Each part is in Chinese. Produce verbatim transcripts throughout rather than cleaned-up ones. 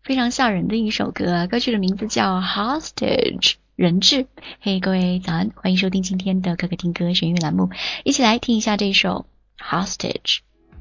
非常吓人的一首歌，歌曲的名字叫 Hostage 人质。嘿、hey, 各位早安，欢迎收听今天的可可听歌弦乐栏目，一起来听一下这首 Hostage。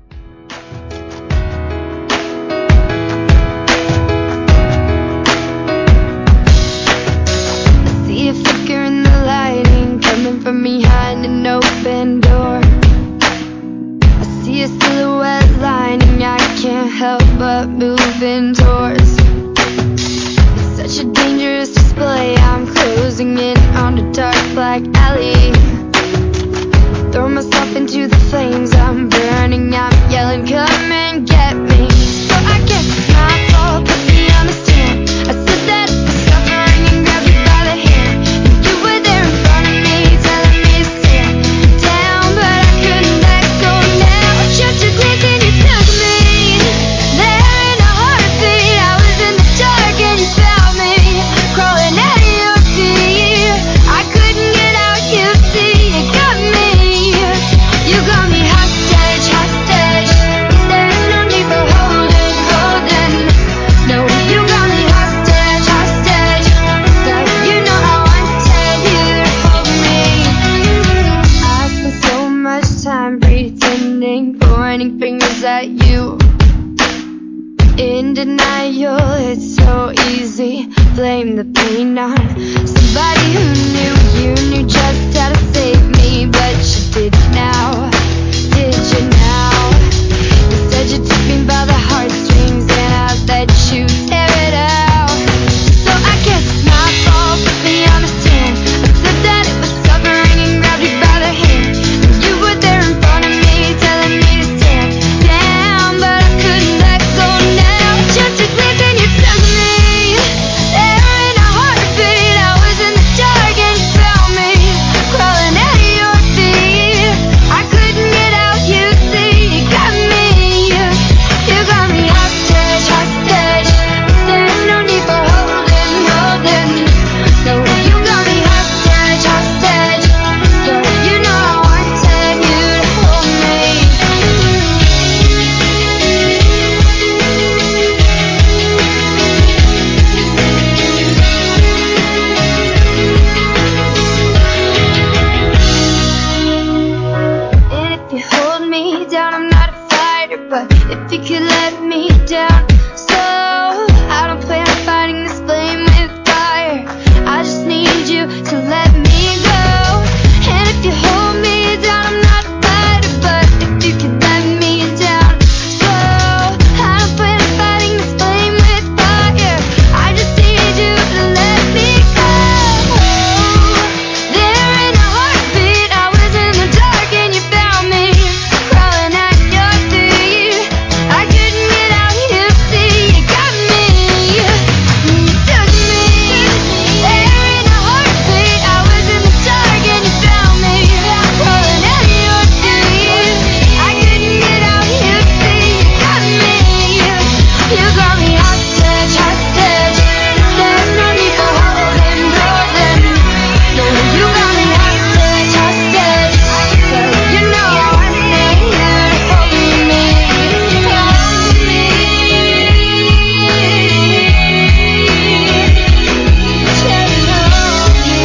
See a flicker in the lighting coming from behind an open door. I see a silhouette lining I can't help but moving towards. It's such a dangerous display. I'm closing in on a dark black alley. Throw myself into the flames. I'm burning, I'm yelling, come and get me. So I guess it's my fault, put me on the stand. I said that it was suffering and grabbed you by the hand. And you were there in front of me, telling me to stand down, but I couldn't let go now. Just a glance and you took me there in a heartbeat. I was in the dark and you found me, crawling at your feet. I couldn't get out, you see, you got me. You got me hostage, hostage. There's no need for holding, holding. No, you got me hostage, hostage. But you know I wanted you to hold me. I spent so much time pretending, pointing fingers at you. In denial, it's so easy. Blame the pain on somebody who knew you knew just how to save me, but you did now. Did you now? You said you took me by the heartstrings and I let you tear it out. So I guess it's my fault, put me on the stand. I said that it was suffering and grabbed you by the hand. And you were there in front of me, telling me to stand down, but I couldn't let go now. Just a glance and you took me there in a heartbeat. I was in the dark and you found me, crawling at your feet. I couldn't get out, you see, you got me. You got me hostage, hostage. There's no need for holding, holding. No, you got me hostage, hostage. But you know I wanted you to hold me. And if you hold me down, I'm not a fighter, but if you could let me down, so I don't plan on fighting this flame with fire. I just need you to let me go. And if you hold me down, I'm not a fighter, but if you could let me down, so I don't plan on fighting this flame with fire. I just need you to let me go. There in a heartbeat, I was in the dark and you found me, crawling at your feet. I couldn't get out, you see, you got me. You took me there in a heartbeat. I was in the dark and you found me, crawling at your feet. I couldn't get out, you see, you got me. You got me hostage, hostage. There's no need for holding, holding. No, you got me hostage, hostage. But you know I wanted you to hold me, hold me. Just hold me.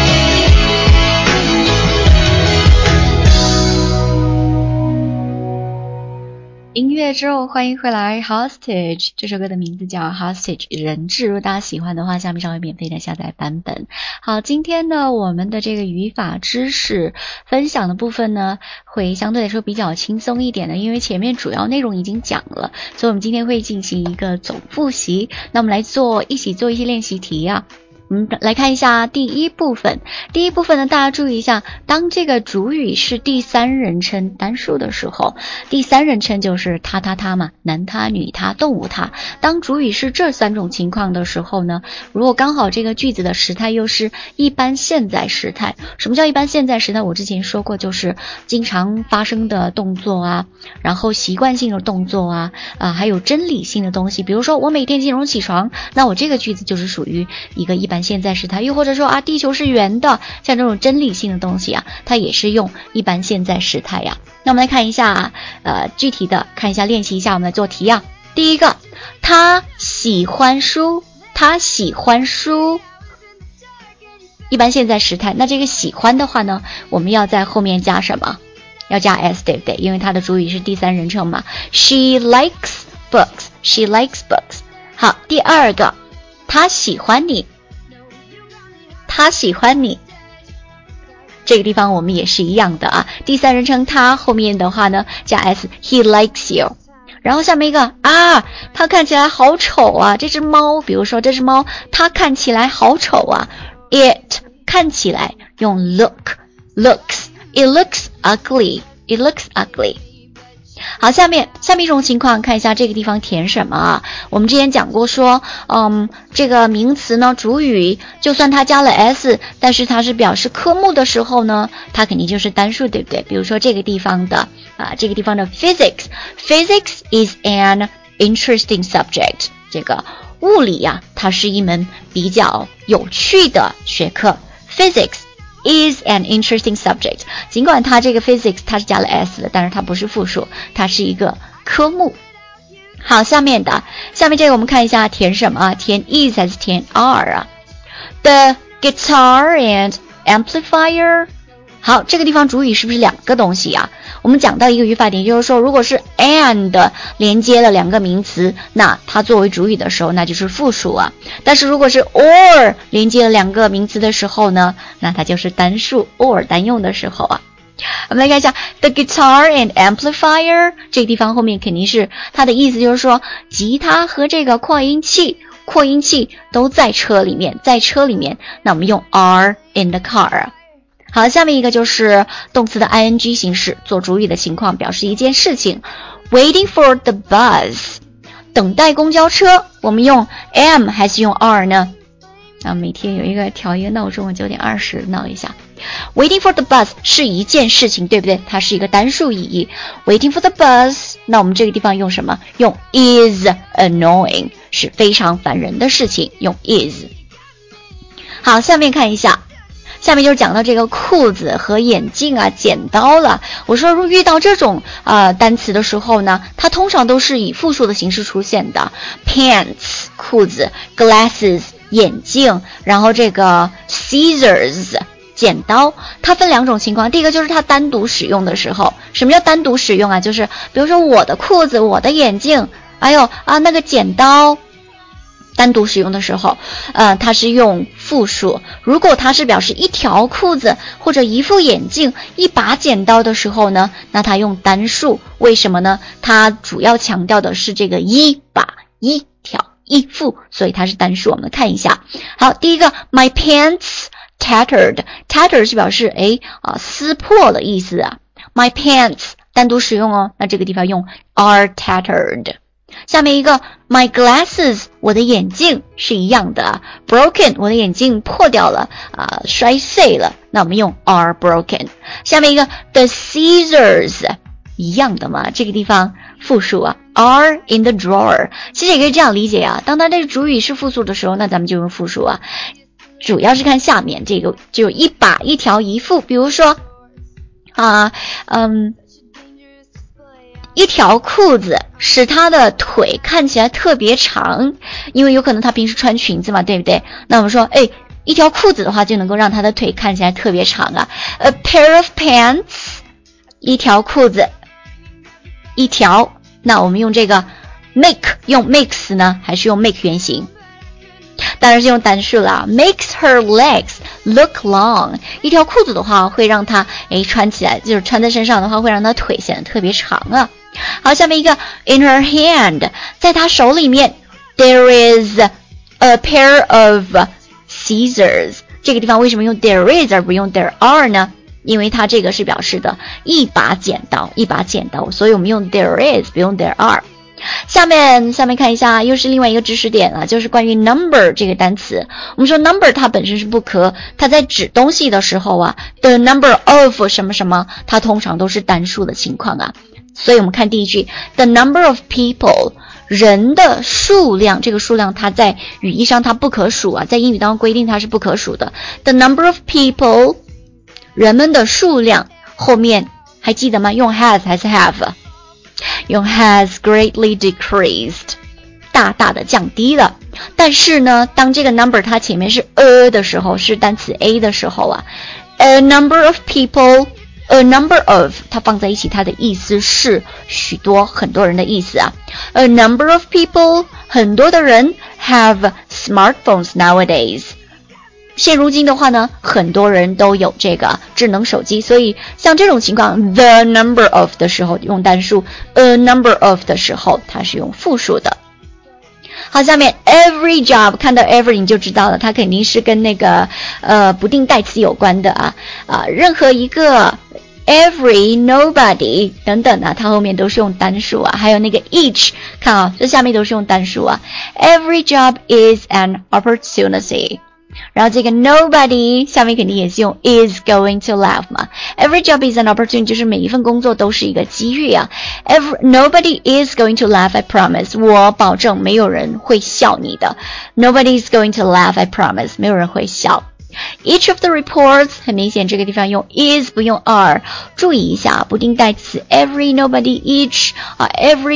音乐之后欢迎回来 Hostage 这首歌的名字叫 Hostage 人质，如果大家喜欢的话下面稍微免费的下载版本。好，今天呢我们的这个语法知识分享的部分呢会相对来说比较轻松一点的，因为前面主要内容已经讲了，所以我们今天会进行一个总复习。那我们来做一起做一些练习题啊。我们来看一下第一部分。第一部分呢，大家注意一下，当这个主语是第三人称单数的时候，第三人称就是他他他嘛，男他女他动物他。当主语是这三种情况的时候呢，如果刚好这个句子的时态又是一般现在时态。什么叫一般现在时态？我之前说过，就是经常发生的动作啊，然后习惯性的动作啊，啊还有真理性的东西。比如说我每天几点钟起床，那我这个句子就是属于一个一般现在时态。又或者说啊，地球是圆的，像这种真理性的东西啊，它也是用一般现在时态呀。那我们来看一下，呃，具体的看一下，练习一下，我们来做题啊。 第一个，他喜欢书，他喜欢书。一般现在时态，那这个喜欢的话呢，我们要在后面加什么？要加 s 对不对？因为它的主语是第三人称嘛。She likes books. She likes books. 好，第二个，他喜欢你，他喜欢你。这个地方我们也是一样的啊，第三人称他后面的话呢加 s. He likes you. 然后下面一个啊，他看起来好丑啊，这只猫，比如说这只猫，它看起来好丑啊。It 看起来用 look looks it looks ugly it looks ugly。 好，下面下面一种情况，看一下这个地方填什么啊？我们之前讲过说，嗯，这个名词呢，主语就算它加了 s， 但是它是表示科目的时候呢，它肯定就是单数，对不对？比如说这个地方的啊，这个地方的 physics physics is an interesting subject， 这个物理呀、啊，它是一门比较有趣的学科。 Physics is an interesting subject， 尽管它这个 physics 它是加了 s 的，但是它不是复数，它是一个科目。好，下面的下面这个我们看一下填什么啊？填 is 还是填 are 啊？ The guitar and amplifier。 好，这个地方主语是不是两个东西啊？我们讲到一个语法点，就是说如果是 and 连接了两个名词，那它作为主语的时候那就是复数啊。但是如果是 or 连接了两个名词的时候呢，那它就是单数 or 单用的时候啊。我们来看一下 the guitar and amplifier， 这个地方后面肯定是它的意思就是说吉他和这个扩音器扩音器都在车里面在车里面，那我们用 are in the car。好，下面一个就是动词的 ing 形式，做主语的情况，表示一件事情。Waiting for the bus， 等待公交车，我们用 am 还是用 are 呢？啊，每天有一个调一个闹钟，九点二十闹一下。Waiting for the bus 是一件事情，对不对？它是一个单数意义。Waiting for the bus， 那我们这个地方用什么？用 is annoying， 是非常烦人的事情，用 is。好，下面看一下。下面就是讲到这个裤子和眼镜啊，剪刀了。我说如果遇到这种呃单词的时候呢，它通常都是以复数的形式出现的。Pants 裤子， glasses 眼镜，然后这个 scissors 剪刀。它分两种情况，第一个就是它单独使用的时候。什么叫单独使用啊？就是比如说我的裤子，我的眼镜，还有啊那个剪刀。单独使用的时候，呃，它是用复数。如果它是表示一条裤子或者一副眼镜、一把剪刀的时候呢，那它用单数。为什么呢？它主要强调的是这个一把、一条、一副，所以它是单数。我们看一下。好，第一个 ，my pants tattered， tattered 是表示哎啊撕破的意思啊。my pants 单独使用哦，那这个地方用 are tattered。下面一个 my glasses 我的眼镜是一样的 broken 我的眼镜破掉了啊、呃，摔碎了，那我们用 are broken。 下面一个 the scissors 一样的嘛，这个地方复数啊 are in the drawer。 其实也可以这样理解啊，当它这个主语是复数的时候，那咱们就用复数啊，主要是看下面这个就一把、一条、一副。比如说啊嗯一条裤子使他的腿看起来特别长，因为有可能他平时穿裙子嘛，对不对？那我们说哎，一条裤子的话就能够让他的腿看起来特别长啊。 A pair of pants 一条裤子，一条，那我们用这个 make 用 makes 呢，还是用 make 原形？当然是用单数啦。 makes her legs look long， 一条裤子的话会让她诶穿起来，就是穿在身上的话会让她腿显得特别长啊。好，下面一个 in her hand 在她手里面 there is a pair of scissors， 这个地方为什么用 there is 而不用 there are 呢？因为它这个是表示的一把剪刀，一把剪刀，所以我们用 there is 不用 there are。下面下面看一下，又是另外一个知识点了，就是关于 number 这个单词。我们说 number 它本身是不可，它在指东西的时候啊 the number of 什么什么，它通常都是单数的情况啊。所以我们看第一句 the number of people， 人的数量，这个数量它在语义上它不可数啊，在英语当中规定它是不可数的。 the number of people 人们的数量，后面还记得吗？用 has 还是 have？ 用 has greatly decreased， 大大的降低了。但是呢，当这个 number 它前面是 a 的时候，是单词 a 的时候啊 ，a number of people。A number of 它放在一起，它的意思是许多很多人的意思啊。A number of people 很多的人 have smartphones nowadays。现如今的话呢，很多人都有这个智能手机，所以像这种情况 the number of 的时候用单数 ，a number of 的时候它是用复数的。好，下面 every job 看到 every 你就知道了，它肯定是跟那个呃不定代词有关的啊啊，任何一个 every nobody 等等啊，它后面都是用单数啊，还有那个 each 看啊，这下面都是用单数啊。Every job is an opportunity。然后这个 nobody 下面肯定也是用 is going to laugh 嘛 Every job is an opportunity 就是每一份工作都是一个机遇啊 Every, Nobody is going to laugh I promise 我保证没有人会笑你的 Nobody is going to laugh I promise 没有人会笑Each of the reports 很明显这个地方用 is 不用 are 注意一下不定代词 every, nobody, each、uh,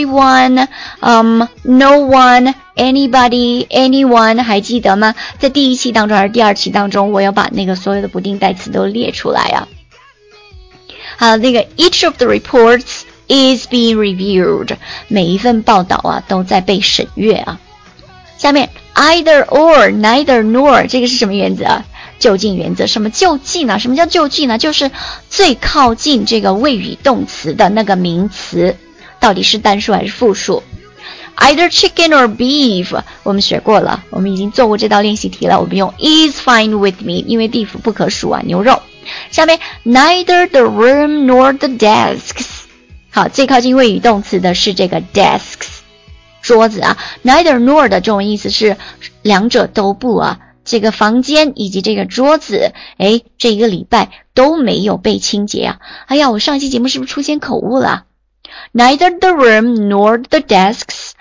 everyone、um, no one, anybody, anyone 还记得吗？在第一期当中还是第二期当中我要把那个所有的不定代词都列出来啊。好，那个 each of the reports is being reviewed 每一份报道啊都在被审阅啊。下面 either or, neither nor 这个是什么原则啊？就近原则。什么就近呢？什么叫就近呢？就是最靠近这个谓语动词的那个名词到底是单数还是复数。 Either chicken or beef 我们学过了，我们已经做过这道练习题了，我们用 is fine with me 因为 beef 不可数啊，牛肉。下面 neither the room nor the desks 好，最靠近谓语动词的是这个 desks 桌子啊 neither nor 的这种意思是两者都不啊，这个房间以及这个桌子诶这一个礼拜都没有被清洁啊。哎呀，我上一期节目是不是出现口误了？ Neither the room nor the desks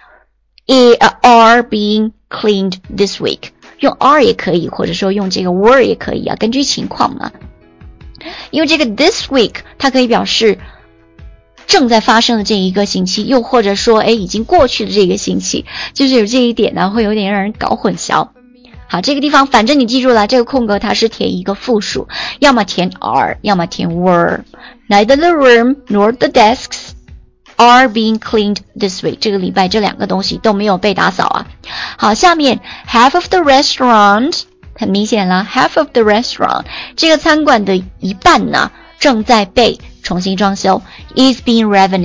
are being cleaned this week 用 are 也可以，或者说用这个 were 也可以啊，根据情况嘛。因为这个 this week 它可以表示正在发生的这一个星期，又或者说诶已经过去的这个星期，就是有这一点呢会有点让人搞混淆。好，这个地方反正你记住了，这个空格它是填一个复数，要么填 are 要么填 were。 Neither the room nor the desks are being cleaned this week 这个礼拜这两个东西都没有被打扫啊。好，下面 half of the restaurant 很明显了 half of the restaurant 这个餐馆的一半呢正在被重新装修 is being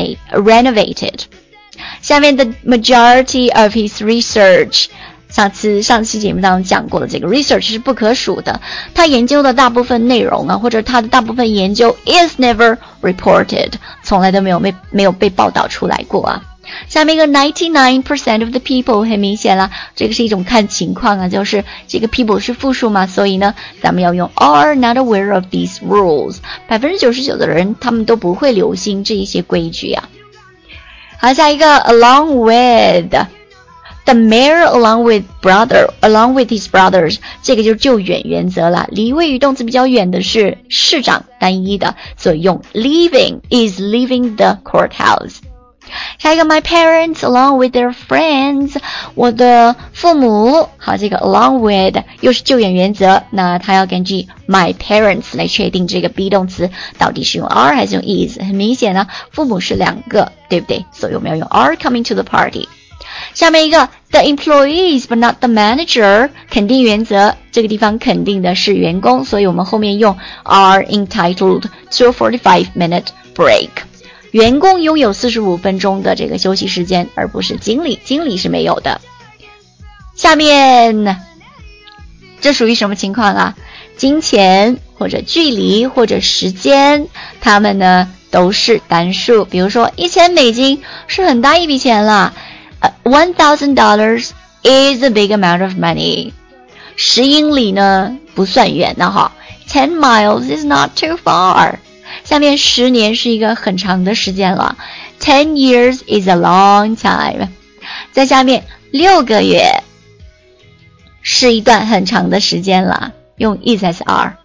renovated。 下面 the majority of his research上次上期节目当中讲过的这个 research 是不可数的，他研究的大部分内容啊，或者他的大部分研究 is never reported 从来都没有被没有被报道出来过啊。下面一个 ninety-nine percent of the people 很明显了，这个是一种看情况啊，就是这个 people 是复数嘛，所以呢咱们要用 are not aware of these rules 百分之九十九的人他们都不会留心这一些规矩啊。好，下一个 along with The mayor along with brother, along with his brothers 这个就是就远原则了，离谓语动词比较远的是市长单一的，所以用 leaving is leaving the courthouse。 下一个 my parents along with their friends 我的父母，好，这个 along with 又是就远原则，那它要根据 my parents 来确定这个 be 动词到底是用 are 还是用 is。 很明显呢父母是两个对不对，所以我们要用 are coming to the party。下面一个 the employees but not the manager 肯定原则，这个地方肯定的是员工，所以我们后面用 are entitled to a forty-five minute break。 员工拥有四十五分钟的这个休息时间，而不是经理，经理是没有的。下面这属于什么情况啊？金钱或者距离或者时间，它们呢都是单数，比如说一千美金是很大一笔钱了One thousand dollars is a big amount of money 十英里呢不算远的哈 Ten miles is not too far 下面十年是一个很长的时间了 Ten years is a long time 在下面六个月是一段很长的时间了，用 is 还是 are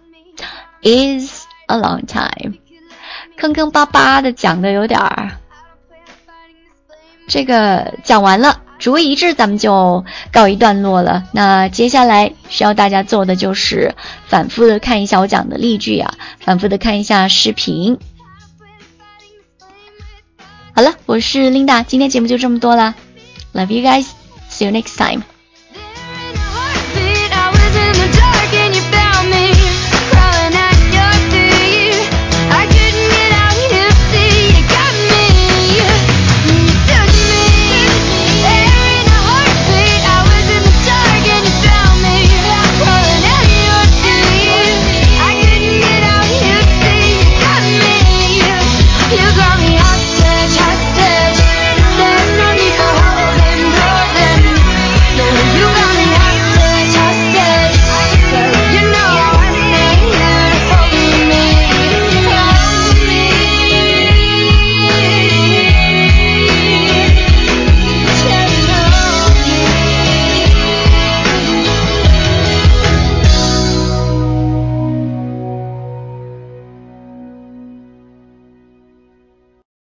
is a long time 坑坑巴巴的讲的有点儿这个讲完了，主谓一致，咱们就告一段落了。那接下来需要大家做的就是反复的看一下我讲的例句啊，反复的看一下视频。好了，我是 Linda， 今天节目就这么多了。Love you guys. See you next time.